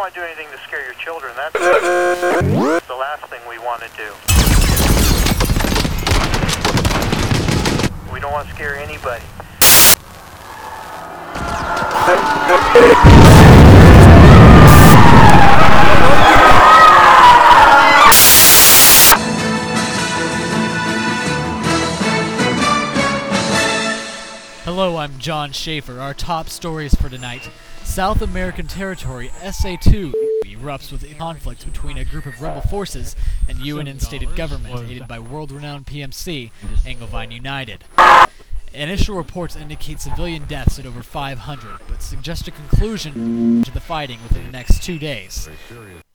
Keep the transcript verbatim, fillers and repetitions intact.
want to do anything to scare your children. That's the last thing we want to do. We don't want to scare anybody. Hello, I'm John Schaefer. Our top stories for tonight. South American territory S A two erupts with conflict between a group of rebel forces and U N instated government aided by world-renowned P M C, Engelvine United. Initial reports indicate civilian deaths at over five hundred, but suggest a conclusion to the fighting within the next two days.